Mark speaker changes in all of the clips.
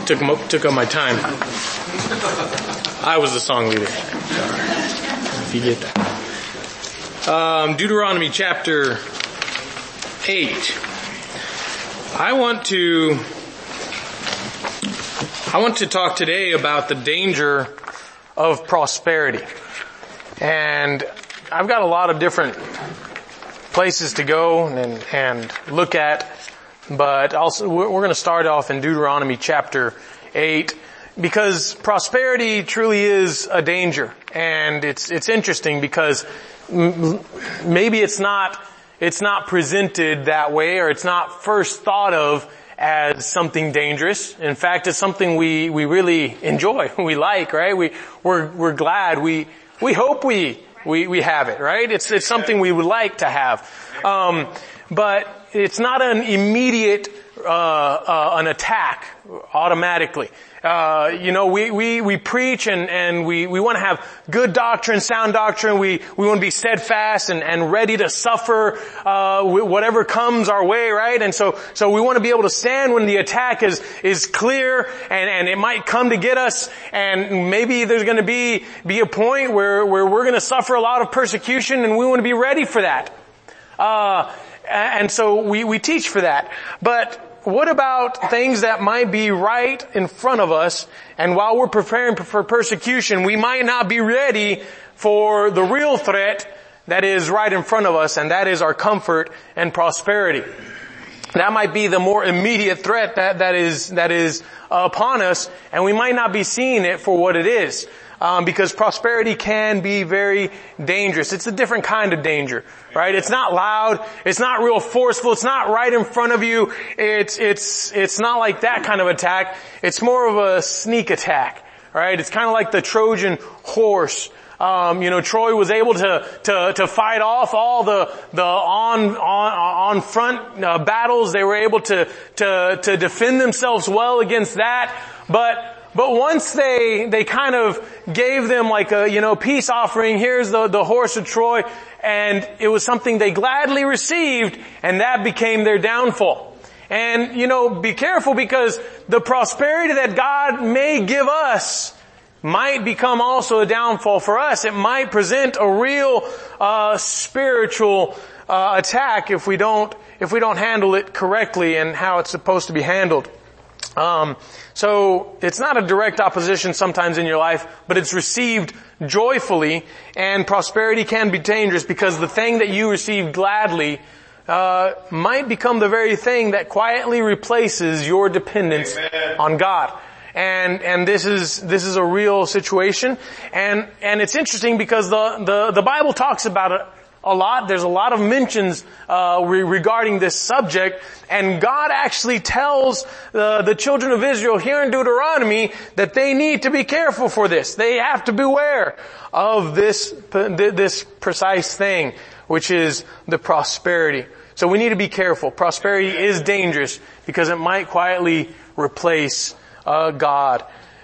Speaker 1: took up my time. I was the song leader. If you get that. Deuteronomy chapter 8. I want to talk today about the danger of prosperity. And I've got a lot of different places to go and look at, but also we're going to start off in Deuteronomy chapter 8 because prosperity truly is a danger. And it's interesting because maybe it's not presented that way, or it's not first thought of as something dangerous. In fact, it's something we really enjoy, we like, right? We're glad, we hope we have it, right? It's something we would like to have. But it's not an immediate, an attack automatically. We preach and we want to have good doctrine, sound doctrine. We want to be steadfast and ready to suffer, whatever comes our way, right? And so we want to be able to stand when the attack is clear and it might come to get us, and maybe there's going to be a point where we're going to suffer a lot of persecution, and we want to be ready for that. And so we teach for that. But what about things that might be right in front of us, and while we're preparing for persecution, we might not be ready for the real threat that is right in front of us, and that is our comfort and prosperity. That might be the more immediate threat that is upon us, and we might not be seeing it for what it is. Because prosperity can be very dangerous. It's a different kind of danger, right? It's not loud. It's not real forceful. It's not right in front of you. It's not like that kind of attack. It's more of a sneak attack, right? It's kind of like the Trojan horse. Troy was able to fight off all the on front battles. They were able to defend themselves well against that. But once they kind of gave them like a, peace offering, here's the horse of Troy, and it was something they gladly received, and that became their downfall. And, be careful, because the prosperity that God may give us might become also a downfall for us. It might present a real, spiritual, attack if we don't handle it correctly and how it's supposed to be handled. So it's not a direct opposition sometimes in your life, but it's received joyfully, and prosperity can be dangerous because the thing that you receive gladly might become the very thing that quietly replaces your dependence on God. And this is a real situation, and it's interesting because the Bible talks about it a lot. There's a lot of mentions regarding this subject, and God actually tells the children of Israel here in Deuteronomy that they need to be careful for this. They have to beware of this precise thing, which is the prosperity. So we need to be careful. Prosperity is dangerous because it might quietly replace God.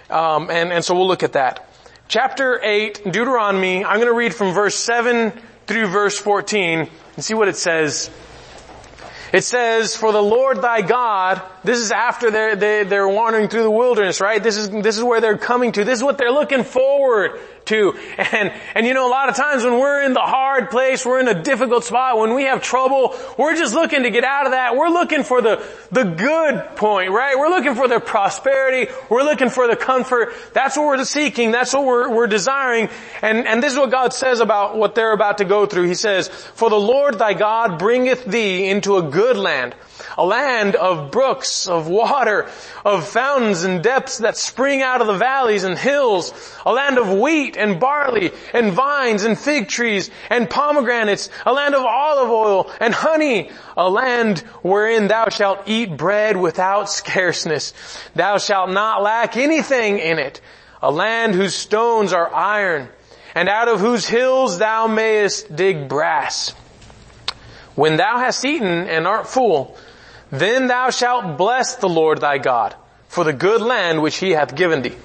Speaker 1: And so we'll look at that. Chapter 8, Deuteronomy, I'm going to read from verse 7 through verse 14 and see what it says. It says, "For the Lord thy God," this is after they're wandering through the wilderness, right? This is where they're coming to. This is what they're looking forward to. And a lot of times when we're in the hard place, we're in a difficult spot, when we have trouble, we're just looking to get out of that. We're looking for the good point, right? We're looking for the prosperity. We're looking for the comfort. That's what we're seeking. That's what we're desiring. And this is what God says about what they're about to go through. He says, "For the Lord thy God bringeth thee into a good land, a land of brooks, of water, of fountains and depths that spring out of the valleys and hills, a land of wheat and barley and vines and fig trees and pomegranates, a land of olive oil and honey, a land wherein thou shalt eat bread without scarceness. Thou shalt not lack anything in it, a land whose stones are iron, and out of whose hills thou mayest dig brass. When thou hast eaten and art full, then thou shalt bless the Lord thy God for the good land which he hath given thee.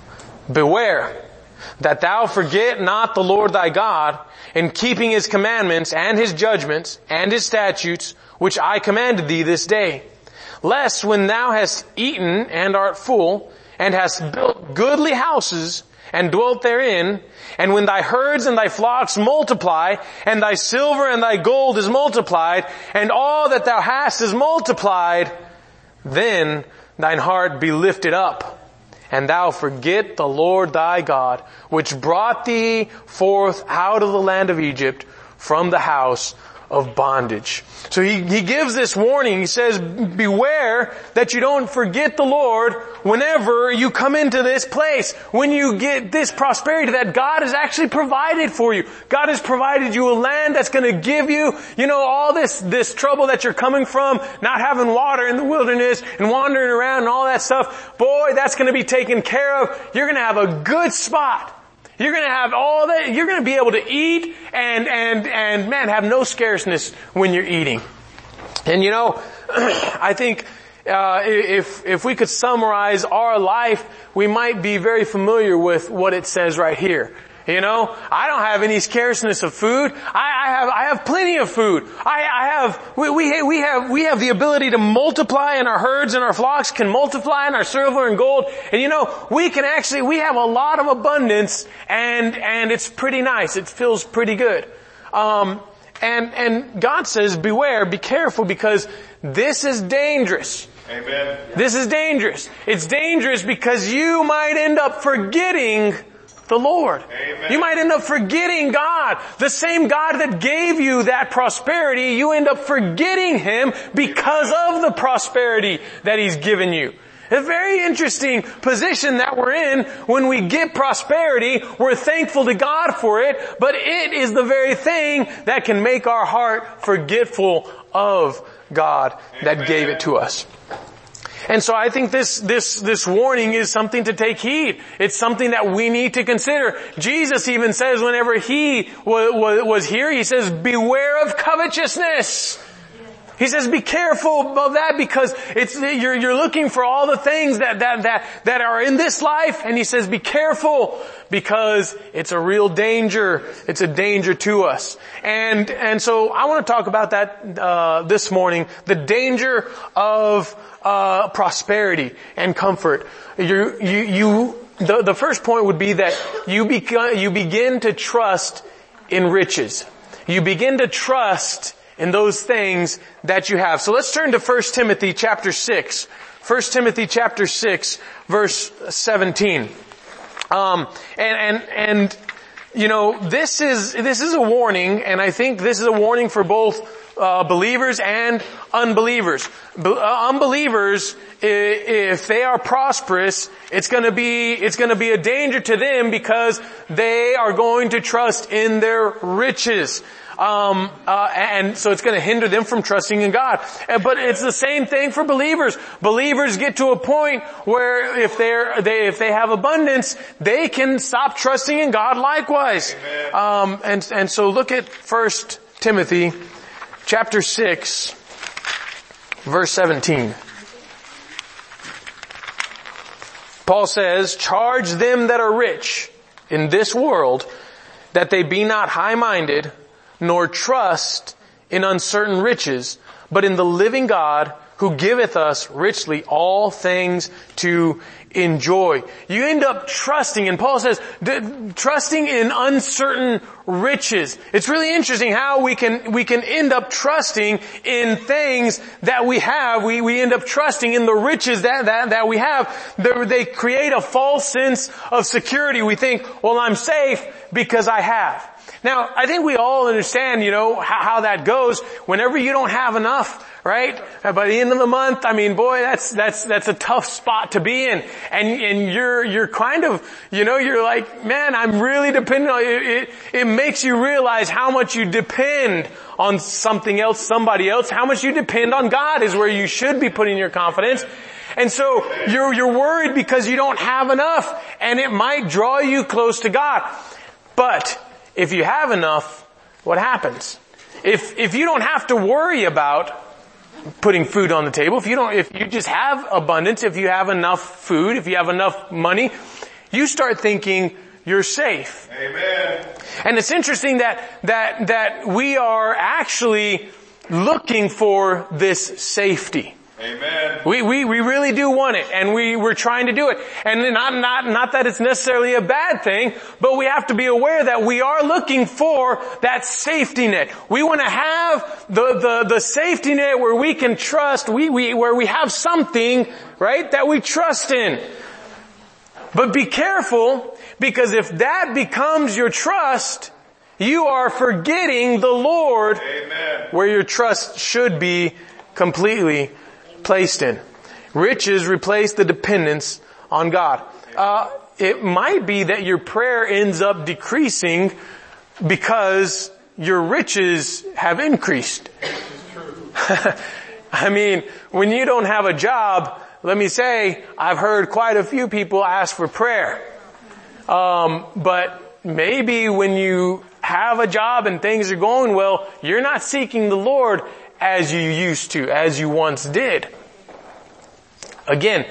Speaker 1: Beware that thou forget not the Lord thy God in keeping his commandments and his judgments and his statutes which I commanded thee this day, lest when thou hast eaten and art full, and hast built goodly houses, and dwelt therein, and when thy herds and thy flocks multiply, and thy silver and thy gold is multiplied, and all that thou hast is multiplied, then thine heart be lifted up, and thou forget the Lord thy God, which brought thee forth out of the land of Egypt from the house of bondage. So he gives this warning. He says, beware that you don't forget the Lord whenever you come into this place. When you get this prosperity that God has actually provided for you. God has provided you a land that's going to give you, all this trouble that you're coming from, not having water in the wilderness and wandering around and all that stuff. Boy, that's going to be taken care of. You're going to have a good spot. You're going to have all that. You're going to be able to eat and man, have no scarceness when you're eating. And I think, if we could summarize our life, we might be very familiar with what it says right here. I don't have any scarceness of food. I have plenty of food. We have the ability to multiply, and our herds and our flocks can multiply, and our silver and gold. And we have a lot of abundance, and it's pretty nice. It feels pretty good. And God says, beware, be careful, because this is dangerous.
Speaker 2: Amen.
Speaker 1: This is dangerous. It's dangerous because you might end up forgetting the Lord.
Speaker 2: Amen.
Speaker 1: You might end up forgetting God. The same God that gave you that prosperity, you end up forgetting Him because of the prosperity that He's given you. A very interesting position that we're in. When we get prosperity, we're thankful to God for it, but it is the very thing that can make our heart forgetful of God that gave it to us. And so I think this warning is something to take heed. It's something that we need to consider. Jesus even says whenever He was here, He says, beware of covetousness. He says, be careful of that, because you're looking for all the things that are in this life. And He says, be careful, because it's a real danger. It's a danger to us. And so I want to talk about that, this morning. The danger of prosperity and comfort. The first point would be that you begin to trust in riches. You begin to trust in those things that you have. So let's turn to 1 Timothy chapter 6. 1 Timothy chapter 6, verse 17. This is a warning, and I think this is a warning for both believers and unbelievers. Unbelievers, if they are prosperous, it's going to be a danger to them, because they are going to trust in their riches. And so it's going to hinder them from trusting in God. But it's the same thing for believers. Believers get to a point where if they have abundance, they can stop trusting in God likewise. And so look at 1 Timothy chapter 6, verse 17. Paul says, charge them that are rich in this world, that they be not high-minded, nor trust in uncertain riches, but in the living God, who giveth us richly all things to enjoy. You end up trusting, and Paul says, trusting in uncertain riches. It's really interesting how we can end up trusting in things that we have. We end up trusting in the riches that we have. They create a false sense of security. We think, well, I'm safe because I have. Now, I think we all understand, how that goes. Whenever you don't have enough, right? By the end of the month, boy, that's a tough spot to be in. And you're kind of, you're like, man, I'm really dependent on it. It makes you realize how much you depend on something else, somebody else. How much you depend on God is where you should be putting your confidence. And so you're worried because you don't have enough, and it might draw you close to God. But if you have enough, what happens? If you don't have to worry about putting food on the table, if you just have abundance, if you have enough food, if you have enough money, you start thinking you're safe.
Speaker 2: Amen.
Speaker 1: And it's interesting that we are actually looking for this safety.
Speaker 2: Amen.
Speaker 1: We really do want it, and we're trying to do it. And not that it's necessarily a bad thing, but we have to be aware that we are looking for that safety net. We want to have the safety net where we can trust, where we have something, right, that we trust in. But be careful, because if that becomes your trust, you are forgetting the Lord.
Speaker 2: Amen.
Speaker 1: Where your trust should be completely placed in. Riches replace the dependence on God. It might be that your prayer ends up decreasing because your riches have increased. I mean, when you don't have a job, let me say, I've heard quite a few people ask for prayer. But maybe when you have a job and things are going well, you're not seeking the Lord as you used to, as you once did. Again,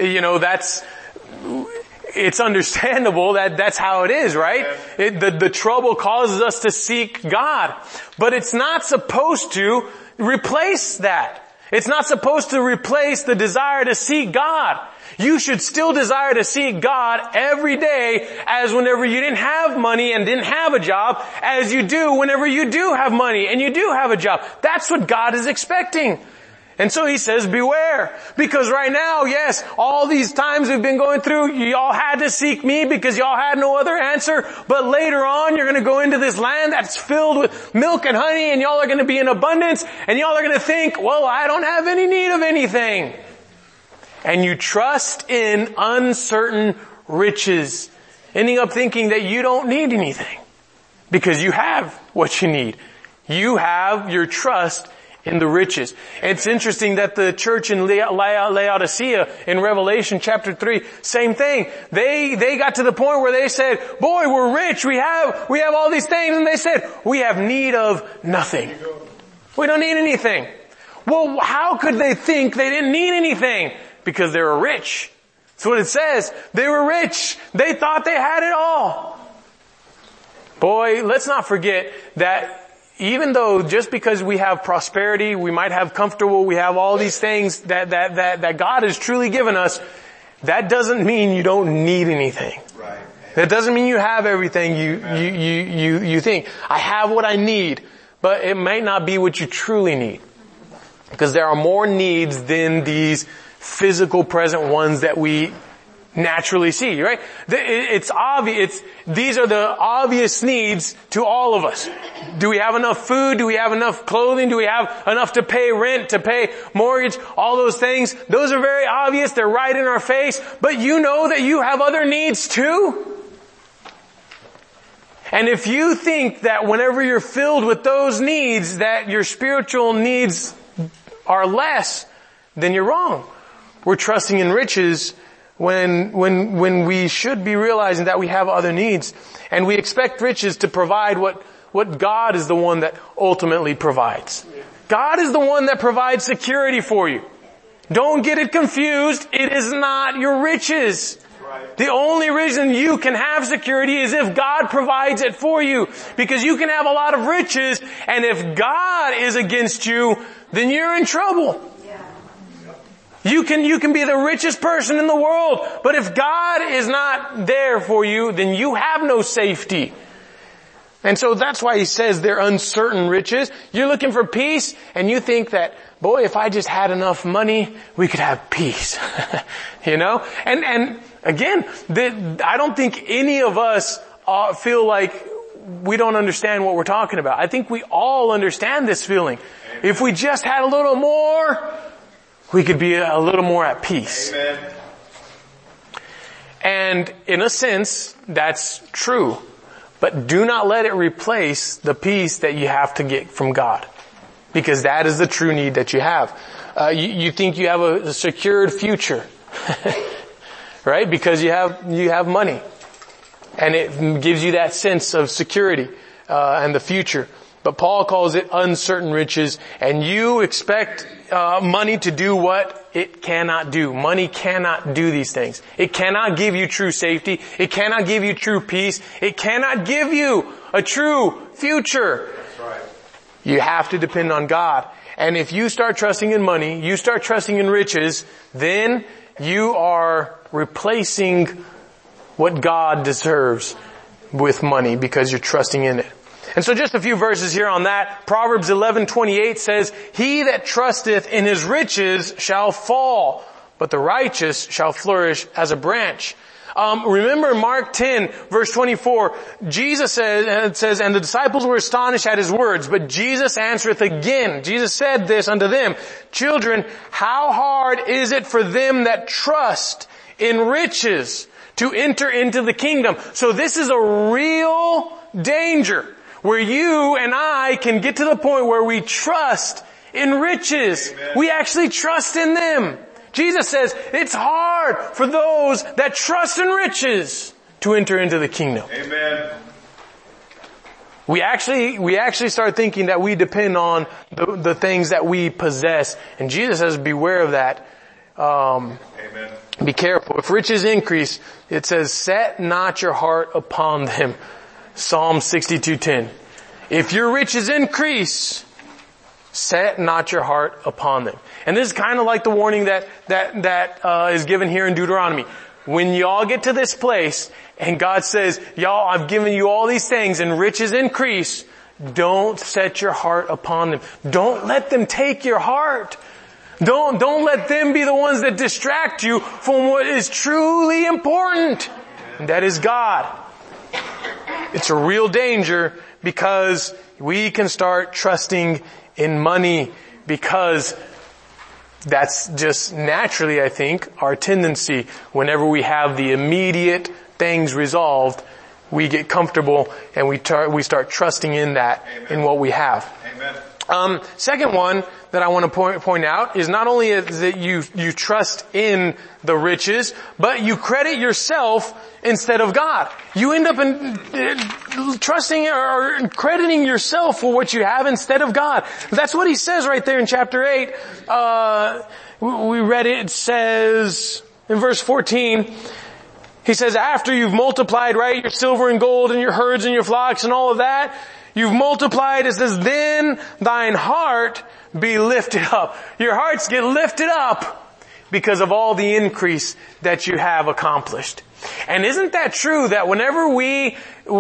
Speaker 1: it's understandable that that's how it is, right? The trouble causes us to seek God. But it's not supposed to replace that. It's not supposed to replace the desire to seek God. You should still desire to seek God every day, as whenever you didn't have money and didn't have a job, as you do whenever you do have money and you do have a job. That's what God is expecting. And so He says, beware. Because right now, yes, all these times we've been going through, y'all had to seek me because y'all had no other answer. But later on, you're going to go into this land that's filled with milk and honey, and y'all are going to be in abundance, and y'all are going to think, well, I don't have any need of anything. And you trust in uncertain riches, ending up thinking that you don't need anything because you have what you need. You have your trust in the riches. It's interesting that the church in Laodicea in Revelation chapter 3, same thing. They got to the point where they said, boy, we're rich. We have all these things. And they said, we have need of nothing. We don't need anything. Well, how could they think they didn't need anything? Because they were rich. That's what it says. They were rich. They thought they had it all. Boy, let's not forget that even though just because we have prosperity, we might have comfortable, we have all these things that God has truly given us, that doesn't mean you don't need anything.
Speaker 2: Right.
Speaker 1: That doesn't mean you have everything you think. I have what I need, but it might not be what you truly need. Because there are more needs than these physical present ones that we naturally see, right? It's obvious. These are the obvious needs to all of us. Do we have enough food? Do we have enough clothing? Do we have enough to pay rent, to pay mortgage? All those things. Those are very obvious. They're right in our face. But you know that you have other needs too. And if you think that whenever you're filled with those needs, that your spiritual needs are less, then you're wrong. We're trusting in riches when we should be realizing that we have other needs. And we expect riches to provide what God is the one that ultimately provides. God is the one that provides security for you. Don't get it confused. It is not your riches. The only reason you can have security is if God provides it for you. Because you can have a lot of riches, and if God is against you, then you're in trouble. You can be the richest person in the world, but if God is not there for you, then you have no safety. And so that's why He says they're uncertain riches. You're looking for peace, and you think that, boy, if I just had enough money, we could have peace. You know? And again, I don't think any of us feel like we don't understand what we're talking about. I think we all understand this feeling. If we just had a little more, we could be a little more at peace.
Speaker 2: Amen.
Speaker 1: And in a sense, that's true. But do not let it replace the peace that you have to get from God. Because that is the true need that you have. You think you have a secured future. Right? Because you have money. And it gives you that sense of security and the future. But Paul calls it uncertain riches, and you expect money to do what it cannot do. Money cannot do these things. It cannot give you true safety. It cannot give you true peace. It cannot give you a true future.
Speaker 2: That's right.
Speaker 1: You have to depend on God. And if you start trusting in money, you start trusting in riches, then you are replacing what God deserves with money because you're trusting in it. And so just a few verses here on that. Proverbs 11:28 says, "He that trusteth in his riches shall fall, but the righteous shall flourish as a branch." Remember Mark 10 verse 24, Jesus says, "And the disciples were astonished at his words, but Jesus answereth again." Jesus said this unto them, "Children, how hard is it for them that trust in riches to enter into the kingdom?" So this is a real danger where you and I can get to the point where we trust in riches. Amen. We actually trust in them. Jesus says it's hard for those that trust in riches to enter into the kingdom. Amen. We actually start thinking that we depend on the things that we possess. And Jesus says, beware of that. Amen. Be careful. If riches increase, it says, set not your heart upon them. Psalm 62:10. If your riches increase, set not your heart upon them. And this is kind of like the warning that is given here in Deuteronomy. When y'all get to this place and God says, y'all, I've given you all these things and riches increase, don't set your heart upon them. Don't let them take your heart. Don't let them be the ones that distract you from what is truly important. And that is God. It's a real danger because we can start trusting in money because that's just naturally, I think, our tendency. Whenever we have the immediate things resolved, we get comfortable and we start trusting in that, Amen. In what we have. Amen. Second one that I want to point out is not only that you trust in the riches, but you credit yourself instead of God. You end up trusting or crediting yourself for what you have instead of God. That's what he says right there in chapter 8. We read it. It says in verse 14, he says, after you've multiplied, right, your silver and gold and your herds and your flocks and all of that, you've multiplied, it says, then thine heart be lifted up. Your hearts get lifted up because of all the increase that you have accomplished. And isn't that true that whenever we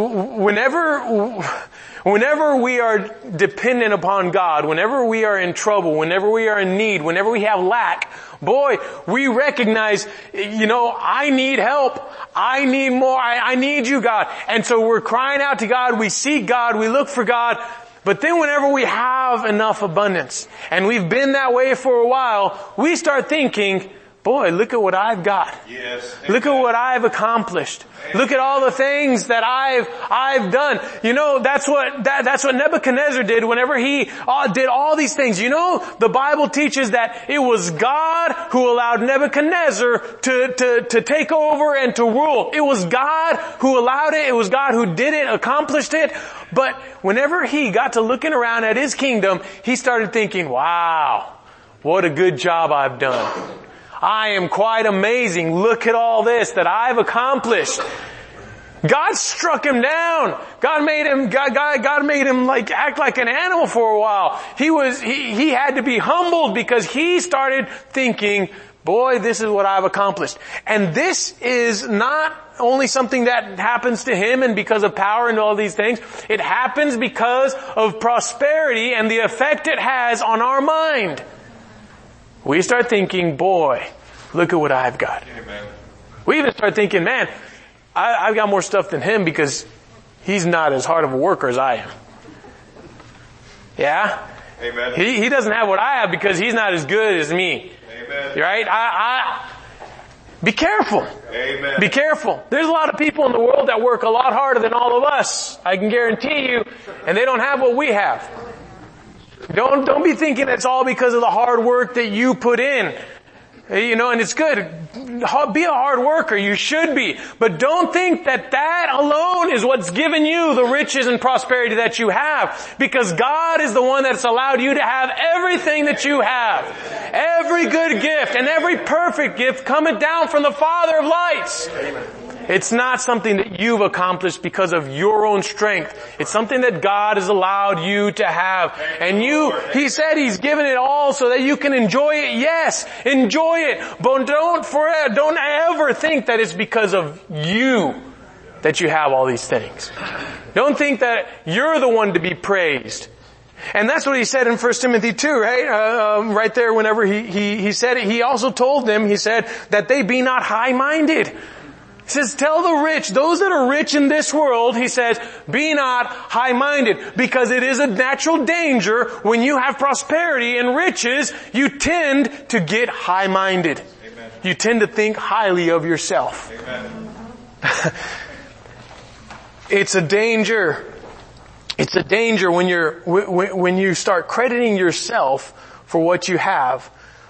Speaker 1: are dependent upon God, whenever we are in trouble, whenever we are in need, whenever we have lack, boy, we recognize, I need help. I need more. I need you, God. And so we're crying out to God. We seek God. We look for God. But then whenever we have enough abundance, and we've been that way for a while, we start thinking, boy, look at what I've got. Yes. Look at what I've accomplished. Look at all the things that I've done. That's what Nebuchadnezzar did whenever he did all these things. The Bible teaches that it was God who allowed Nebuchadnezzar to take over and to rule. It was God who allowed it. It was God who did it, accomplished it. But whenever he got to looking around at his kingdom, he started thinking, wow, what a good job I've done. I am quite amazing. Look at all this that I've accomplished. God struck him down. God made him act like an animal for a while. He had to be humbled because he started thinking, boy, this is what I've accomplished. And this is not only something that happens to him and because of power and all these things. It happens because of prosperity and the effect it has on our mind. We start thinking, boy, look at what I've got. Amen. We even start thinking, man, I've got more stuff than him because he's not as hard of a worker as I am. Yeah? Amen. He doesn't have what I have because he's not as good as me. Amen. Right? Be careful. Amen. Be careful. There's a lot of people in the world that work a lot harder than all of us. I can guarantee you. And they don't have what we have. Don't be thinking it's all because of the hard work that you put in. And it's good. Be a hard worker. You should be. But don't think that alone is what's given you the riches and prosperity that you have. Because God is the one that's allowed you to have everything that you have. Every good gift and every perfect gift cometh down from the Father of lights. It's not something that you've accomplished because of your own strength. It's something that God has allowed you to have. And He said He's given it all so that you can enjoy it. Yes, enjoy it. But don't ever think that it's because of you that you have all these things. Don't think that you're the one to be praised. And that's what he said in 1 Timothy 2, right? Right there whenever he said it, he also told them, he said, that they be not high-minded. He says, tell the rich, those that are rich in this world, he says, be not high-minded. Because it is a natural danger when you have prosperity and riches, you tend to get high-minded. Amen. You tend to think highly of yourself. It's a danger. It's a danger when you start crediting yourself for what you have.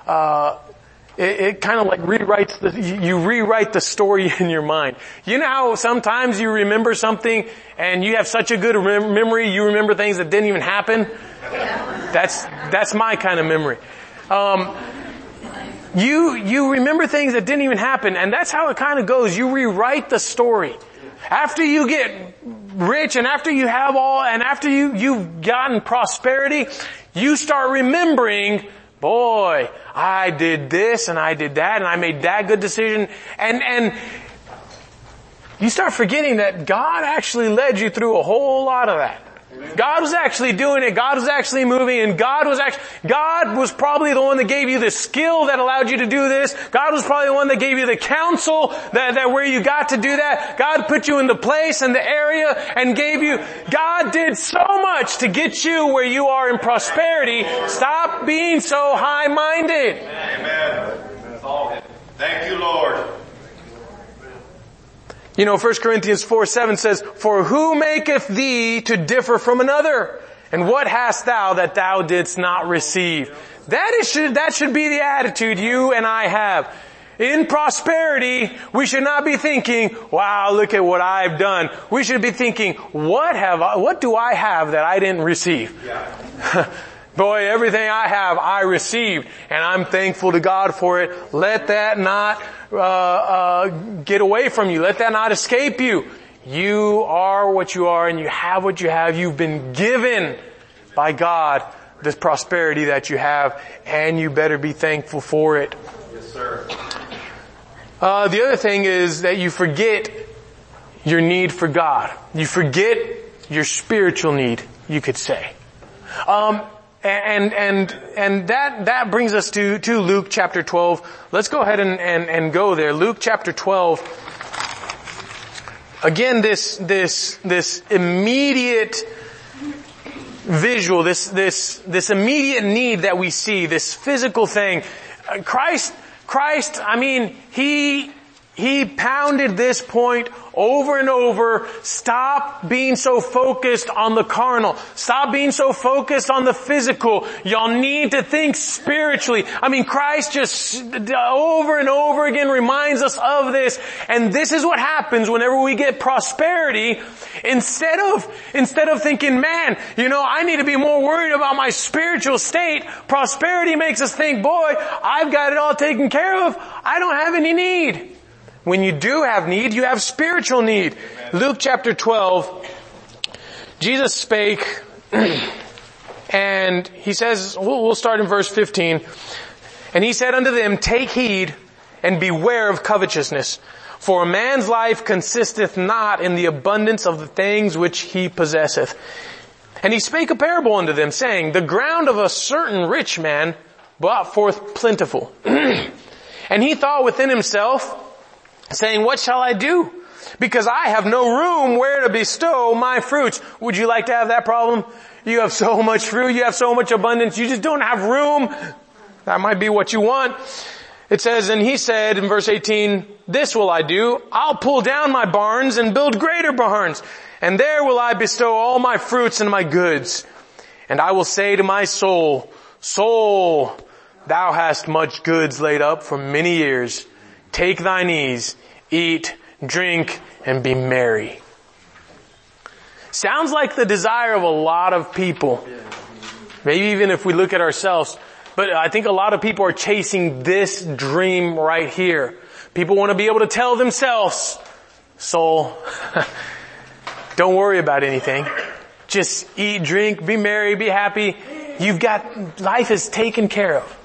Speaker 1: It kind of like you rewrite the story in your mind. You know how sometimes you remember something and you have such a good memory, you remember things that didn't even happen? That's my kind of memory. You remember things that didn't even happen, and that's how it kind of goes. You rewrite the story. After you get rich and after you have all, and after you've gotten prosperity, you start remembering, boy, I did this and I did that and I made that good decision. And you start forgetting that God actually led you through a whole lot of that. God was actually doing it. God was actually moving, and God was probably the one that gave you the skill that allowed you to do this. God was probably the one that gave you the counsel that where you got to do that. God put you in the place and the area and gave you. God did so much to get you where you are in prosperity. Stop being so high-minded.
Speaker 2: Amen. That's all. Thank you, Lord.
Speaker 1: You know, 1 Corinthians 4:7 says, for who maketh thee to differ from another? And what hast thou that thou didst not receive? That should be the attitude you and I have. In prosperity, we should not be thinking, wow, look at what I've done. We should be thinking, what do I have that I didn't receive? Yeah. Boy, everything I have, I received, and I'm thankful to God for it. Let that not get away from you. Let that not escape you. You are what you are, and you have what you have. You've been given by God this prosperity that you have, and you better be thankful for it.
Speaker 2: Yes, sir.
Speaker 1: The other thing is that you forget your need for God. You forget your spiritual need, you could say. And that brings us to Luke chapter 12. Let's go ahead and go there. Luke chapter 12. Again, this immediate visual, this immediate need that we see, this physical thing. Christ, I mean, He pounded this point over and over. Stop being so focused on the carnal. Stop being so focused on the physical. Y'all need to think spiritually. I mean, Christ just over and over again reminds us of this. And this is what happens whenever we get prosperity. Instead of thinking, man, I need to be more worried about my spiritual state, prosperity makes us think, boy, I've got it all taken care of. I don't have any need. When you do have need, you have spiritual need. Amen. Luke chapter 12, Jesus spake, and He says, we'll start in verse 15. And He said unto them, take heed and beware of covetousness. For a man's life consisteth not in the abundance of the things which he possesseth. And He spake a parable unto them, saying, the ground of a certain rich man brought forth plentiful. And he thought within himself, saying, what shall I do? Because I have no room where to bestow my fruits. Would you like to have that problem? You have so much fruit, you have so much abundance, you just don't have room. That might be what you want. It says, and he said in verse 18, this will I do. I'll pull down my barns and build greater barns. And there will I bestow all my fruits and my goods. And I will say to my soul, soul, thou hast much goods laid up for many years. Take thine ease, eat, drink, and be merry. Sounds like the desire of a lot of people. Maybe even if we look at ourselves. But I think a lot of people are chasing this dream right here. People want to be able to tell themselves, soul, don't worry about anything. Just eat, drink, be merry, be happy. Life is taken care of.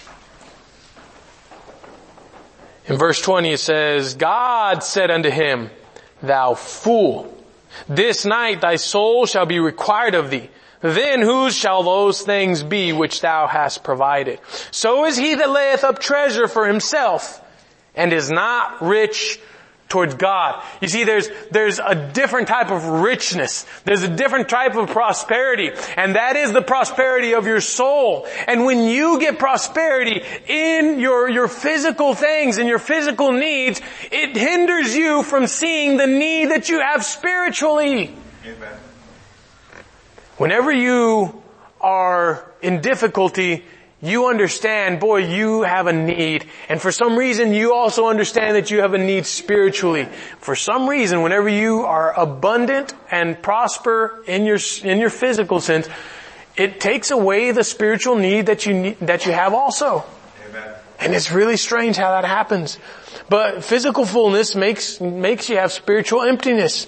Speaker 1: In verse 20 it says, God said unto him, thou fool, this night thy soul shall be required of thee. Then whose shall those things be which thou hast provided? So is he that layeth up treasure for himself and is not rich towards God. You see, there's a different type of richness. There's a different type of prosperity. And that is the prosperity of your soul. And when you get prosperity in your physical things and your physical needs, it hinders you from seeing the need that you have spiritually.
Speaker 2: Amen.
Speaker 1: Whenever you are in difficulty, you understand, boy, you have a need. And for some reason, you also understand that you have a need spiritually. For some reason, whenever you are abundant and prosper in your physical sense, it takes away the spiritual need that you have also.
Speaker 2: Amen.
Speaker 1: And it's really strange how that happens. But physical fullness makes you have spiritual emptiness.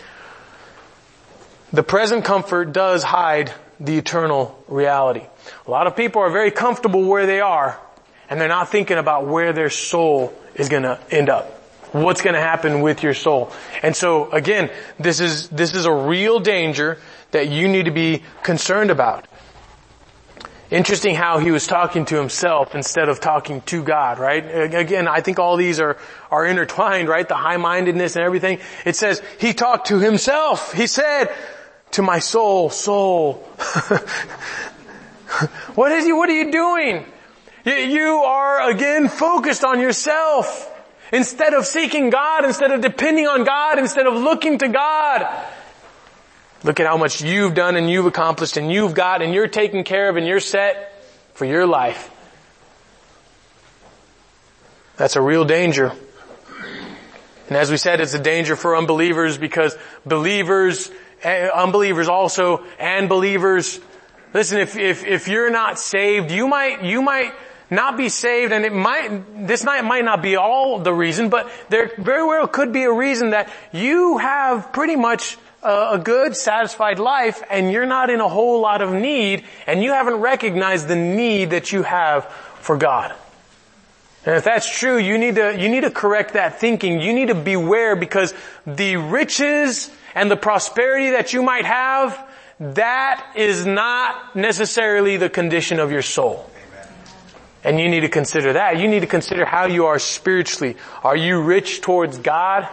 Speaker 1: The present comfort does hide the eternal reality. A lot of people are very comfortable where they are, and they're not thinking about where their soul is going to end up. What's going to happen with your soul? And so again, this is a real danger that you need to be concerned about. Interesting how he was talking to himself instead of talking to God, right? Again, I think all these are intertwined, right? The high-mindedness and everything. It says he talked to himself. He said, to my soul, what are you doing? You are again focused on yourself. Instead of seeking God, instead of depending on God, instead of looking to God. Look at how much you've done and you've accomplished and you've got and you're taken care of and you're set for your life. That's a real danger. And as we said, it's a danger for unbelievers because unbelievers also and believers. Listen, if you're not saved, you might not be saved, and this might not be all the reason, but there very well could be a reason that you have pretty much a good, satisfied life, and you're not in a whole lot of need, and you haven't recognized the need that you have for God. And if that's true, you need to correct that thinking. You need to beware, because the riches and the prosperity that you might have, that is not necessarily the condition of your soul.
Speaker 2: Amen.
Speaker 1: And you need to consider that. You need to consider how you are spiritually. Are you rich towards God?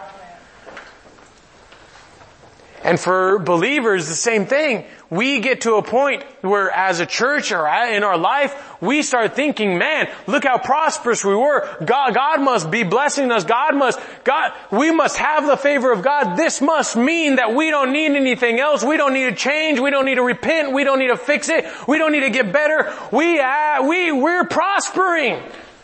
Speaker 1: And for believers, the same thing. We get to a point where as a church or in our life, we start thinking, man, look how prosperous we were. God must be blessing us. We must have the favor of God. This must mean that we don't need anything else. We don't need to change. We don't need to repent. We don't need to fix it. We don't need to get better. We're prospering.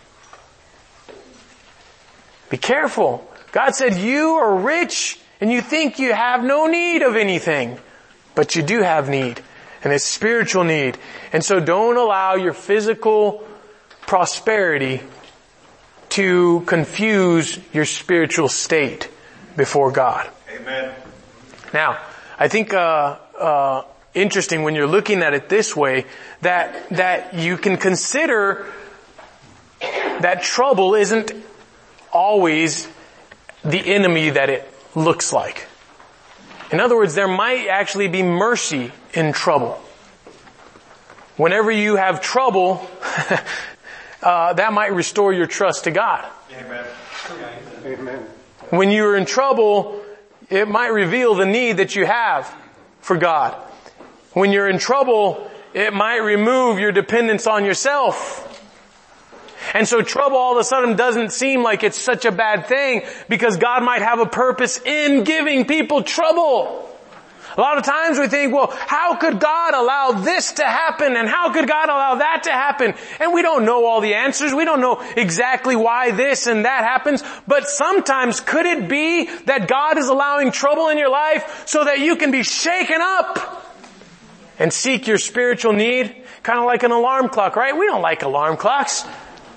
Speaker 1: Be careful. God said you are rich and you think you have no need of anything. But you do have need, and it's spiritual need. And so don't allow your physical prosperity to confuse your spiritual state before God.
Speaker 2: Amen.
Speaker 1: Now, I think interesting when you're looking at it this way, that you can consider that trouble isn't always the enemy that it looks like. In other words, there might actually be mercy in trouble. Whenever you have trouble, that might restore your trust to God.
Speaker 2: Amen.
Speaker 3: Amen.
Speaker 1: When you're in trouble, it might reveal the need that you have for God. When you're in trouble, it might remove your dependence on yourself. And so trouble all of a sudden doesn't seem like it's such a bad thing, because God might have a purpose in giving people trouble. A lot of times we think, well, how could God allow this to happen? And how could God allow that to happen? And we don't know all the answers. We don't know exactly why this and that happens. But sometimes could it be that God is allowing trouble in your life so that you can be shaken up and seek your spiritual need? Kind of like an alarm clock, right? We don't like alarm clocks.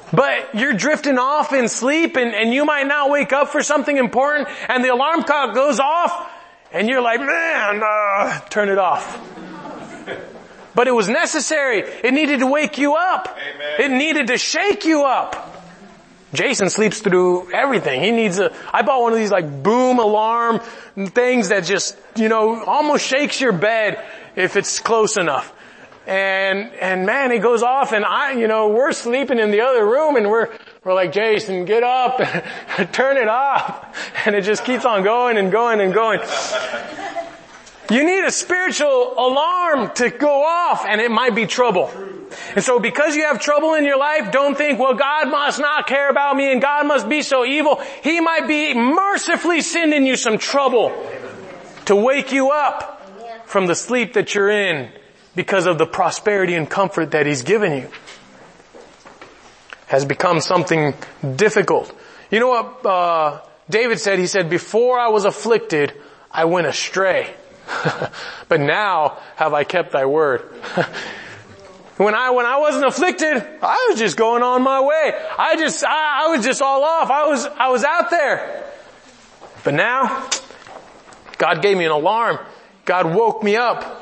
Speaker 1: But you're drifting off in sleep and you might not wake up for something important and the alarm clock goes off and you're like, man, turn it off. But it was necessary. It needed to wake you up.
Speaker 2: Amen.
Speaker 1: It needed to shake you up. Jason sleeps through everything. I bought one of these like boom alarm things that just, almost shakes your bed if it's close enough. And man, it goes off and we're sleeping in the other room and we're like, Jason, get up, turn it off. And it just keeps on going and going and going. You need a spiritual alarm to go off, and it might be trouble. And so because you have trouble in your life, don't think, well, God must not care about me and God must be so evil. He might be mercifully sending you some trouble to wake you up from the sleep that you're in because of the prosperity and comfort that He's given you. Has become something difficult. You know what David said? He said, before I was afflicted, I went astray. But now have I kept thy word. When I wasn't afflicted, I was just going on my way. I was just all off. I was out there. But now, God gave me an alarm. God woke me up.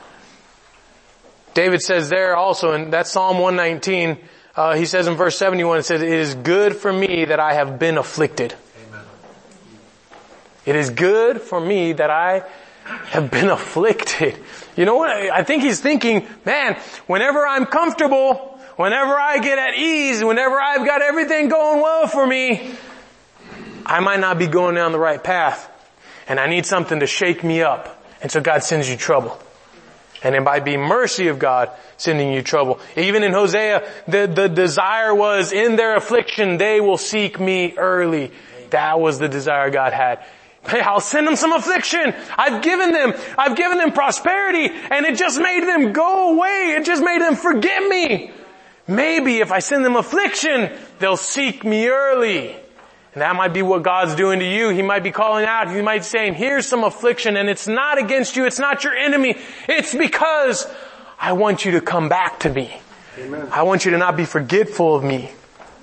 Speaker 1: David says there also in that Psalm 119, he says in verse 71, it says, it is good for me that I have been afflicted. Amen. It is good for me that I have been afflicted. You know what? I think he's thinking, man, whenever I'm comfortable, whenever I get at ease, whenever I've got everything going well for me, I might not be going down the right path. And I need something to shake me up. And so God sends you trouble. And then by the mercy of God, sending you trouble. Even in Hosea, the desire was, in their affliction, they will seek me early. That was the desire God had. Hey, I'll send them some affliction. I've given them prosperity, and it just made them go away. It just made them forget me. Maybe if I send them affliction, they'll seek me early. And that might be what God's doing to you. He might be calling out. He might be saying, here's some affliction, and it's not against you. It's not your enemy. It's because I want you to come back to me. Amen. I want you to not be forgetful of me.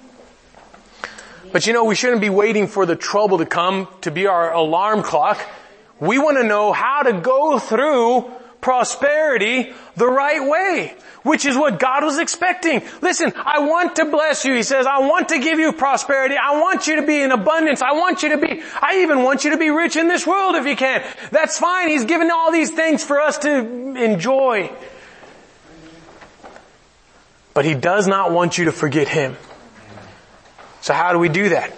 Speaker 1: But we shouldn't be waiting for the trouble to come to be our alarm clock. We want to know how to go through prosperity the right way, which is what God was expecting. Listen, I want to bless you. He says, I want to give you prosperity. I want you to be in abundance. I even want you to be rich in this world if you can. That's fine. He's given all these things for us to enjoy. But He does not want you to forget Him. So how do we do that?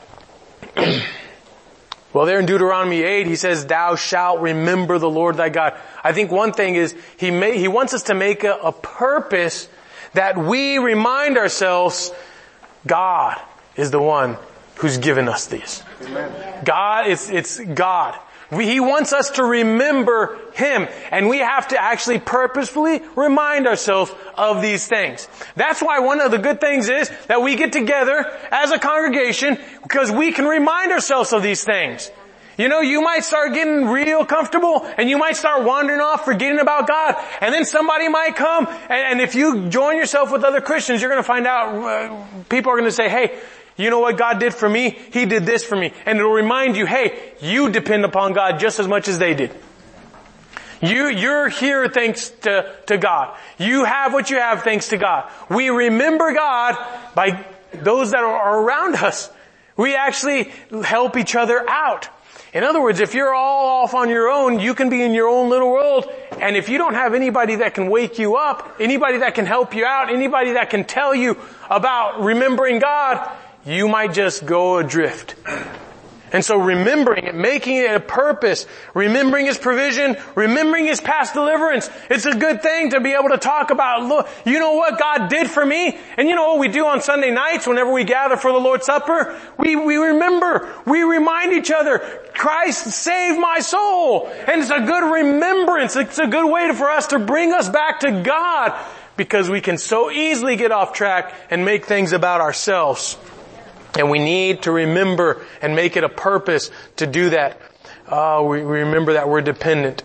Speaker 1: Well, there in Deuteronomy 8, He says, thou shalt remember the Lord thy God. I think one thing is, He wants us to make a purpose that we remind ourselves, God is the one who's given us these. Amen. God, it's God. He wants us to remember Him, and we have to actually purposefully remind ourselves of these things. That's why one of the good things is that we get together as a congregation because we can remind ourselves of these things. You might start getting real comfortable and you might start wandering off, forgetting about God. And then somebody might come, and if you join yourself with other Christians, you're going to find out, people are going to say, hey, you know what God did for me? He did this for me. And it'll remind you, hey, you depend upon God just as much as they did. You're here thanks to God. You have what you have thanks to God. We remember God by those that are around us. We actually help each other out. In other words, if you're all off on your own, you can be in your own little world. And if you don't have anybody that can wake you up, anybody that can help you out, anybody that can tell you about remembering God, you might just go adrift. And so remembering it, making it a purpose, remembering His provision, remembering His past deliverance, it's a good thing to be able to talk about, look, you know what God did for me? And you know what we do on Sunday nights whenever we gather for the Lord's Supper? We remember, we remind each other, Christ saved my soul. And it's a good remembrance. It's a good way for us to bring us back to God, because we can so easily get off track and make things about ourselves. And we need to remember and make it a purpose to do that. We remember that we're dependent.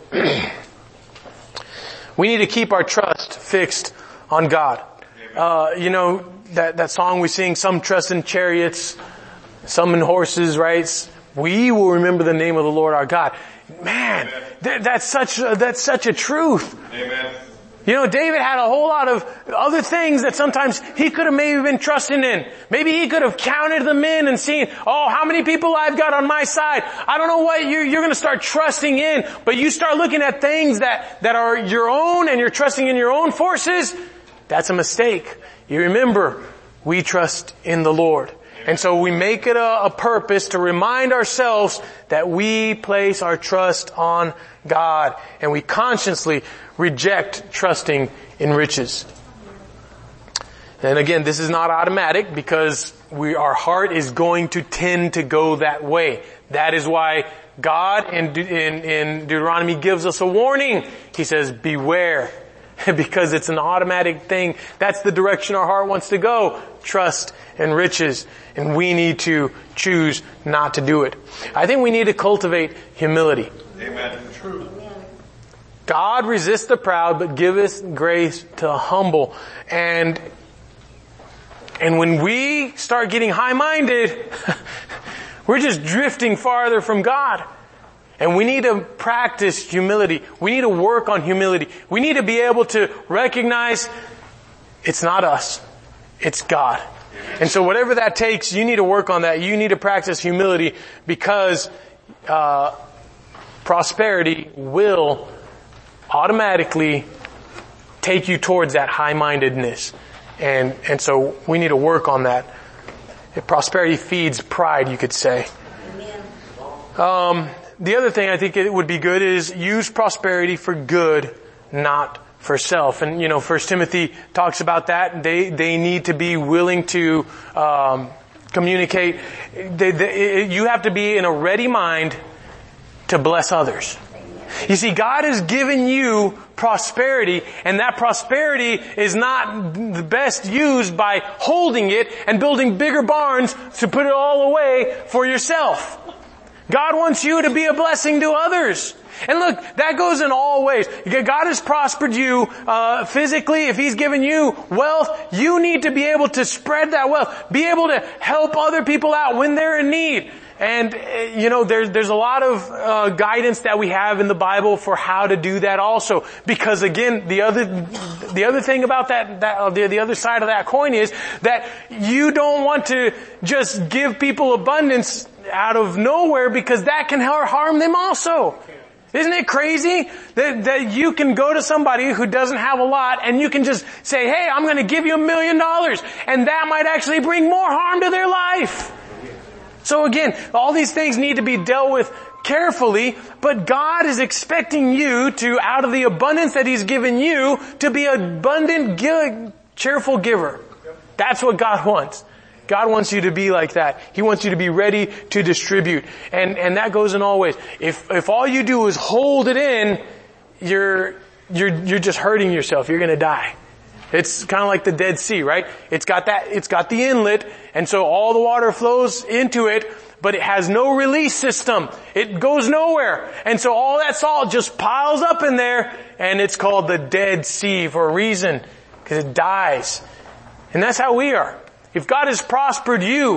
Speaker 1: We need to keep our trust fixed on God. that song we sing, some trust in chariots, some in horses, right? We will remember the name of the Lord our God. Man, that's such a truth.
Speaker 2: Amen.
Speaker 1: You know, David had a whole lot of other things that sometimes he could have maybe been trusting in. Maybe he could have counted them in and seen, oh, how many people I've got on my side. I don't know what you're going to start trusting in, but you start looking at things that are your own and you're trusting in your own forces. That's a mistake. You remember, we trust in the Lord. And so we make it a purpose to remind ourselves that we place our trust on God, and we consciously reject trusting in riches. And again, this is not automatic because our heart is going to tend to go that way. That is why God in Deuteronomy gives us a warning. He says, beware. Because it's an automatic thing. That's the direction our heart wants to go. Trust and riches. And we need to choose not to do it. I think we need to cultivate humility.
Speaker 2: Amen. True.
Speaker 1: God resists the proud, but giveth grace to the humble. And when we start getting high-minded, we're just drifting farther from God. And we need to practice humility. We need to work on humility. We need to be able to recognize it's not us. It's God. And so whatever that takes, you need to work on that. You need to practice humility because prosperity will automatically take you towards that high-mindedness. And so we need to work on that. Prosperity feeds pride, you could say. The other thing I think it would be good is use prosperity for good, not for self. And, 1 Timothy talks about that. They need to be willing to communicate. You have to be in a ready mind to bless others. You see, God has given you prosperity, and that prosperity is not the best used by holding it and building bigger barns to put it all away for yourself. God wants you to be a blessing to others. And look, that goes in all ways. God has prospered you physically. If He's given you wealth, you need to be able to spread that wealth. Be able to help other people out when they're in need. And, there's a lot of guidance that we have in the Bible for how to do that also. Because again, the other thing about the other side of that coin is that you don't want to just give people abundance out of nowhere because that can harm them also. Isn't it crazy that you can go to somebody who doesn't have a lot and you can just say, hey, I'm going to give you $1 million, and that might actually bring more harm to their life. So again, all these things need to be dealt with carefully, but God is expecting you to, out of the abundance that He's given you, to be an abundant, cheerful giver. That's what God wants. God wants you to be like that. He wants you to be ready to distribute. And that goes in all ways. If all you do is hold it in, you're just hurting yourself. You're gonna die. It's kind of like the Dead Sea, right? It's got the inlet, and so all the water flows into it, but it has no release system. It goes nowhere. And so all that salt just piles up in there, and it's called the Dead Sea for a reason, because it dies. And that's how we are. If God has prospered you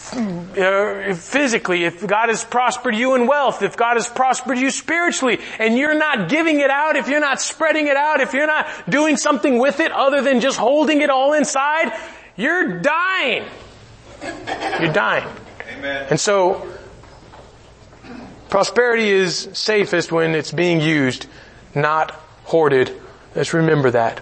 Speaker 1: physically, if God has prospered you in wealth, if God has prospered you spiritually, and you're not giving it out, if you're not spreading it out, if you're not doing something with it other than just holding it all inside, you're dying. You're dying.
Speaker 2: Amen.
Speaker 1: And so, prosperity is safest when it's being used, not hoarded. Let's remember that.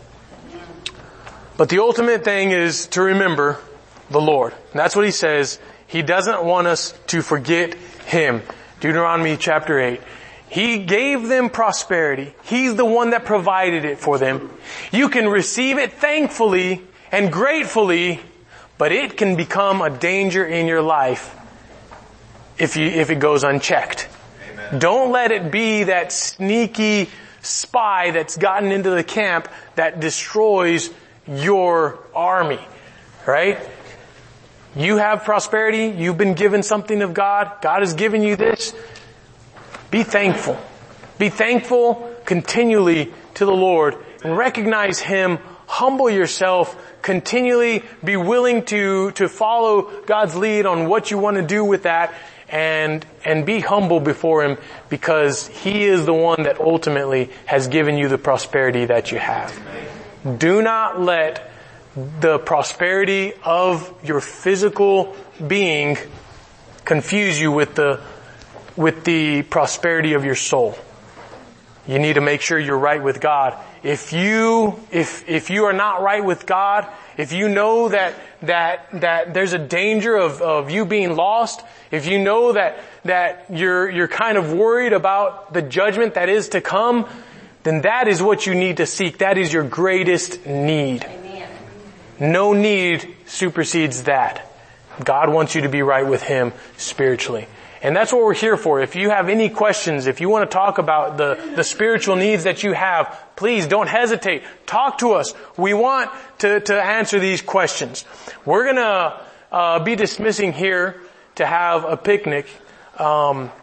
Speaker 1: But the ultimate thing is to remember the Lord. And that's what He says. He doesn't want us to forget Him. Deuteronomy chapter 8. He gave them prosperity. He's the one that provided it for them. You can receive it thankfully and gratefully, but it can become a danger in your life if it goes unchecked.
Speaker 2: Amen.
Speaker 1: Don't let it be that sneaky spy that's gotten into the camp that destroys your army. Right? You have prosperity. You've been given something of God. God has given you this. Be thankful. Be thankful continually to the Lord and recognize Him humble yourself, continually be willing to follow God's lead on what you want to do with that, and be humble before Him, because He is the one that ultimately has given you the prosperity that you have. Do not let the prosperity of your physical being confuse you with the prosperity of your soul. You need to make sure you're right with God. If you are not right with God, if you know that there's a danger of you being lost, if you know that you're kind of worried about the judgment that is to come, then that is what you need to seek. That is your greatest need. Amen. No need supersedes that. God wants you to be right with Him spiritually. And that's what we're here for. If you have any questions, if you want to talk about the spiritual needs that you have, please don't hesitate. Talk to us. We want to answer these questions. We're going to be dismissing here to have a picnic.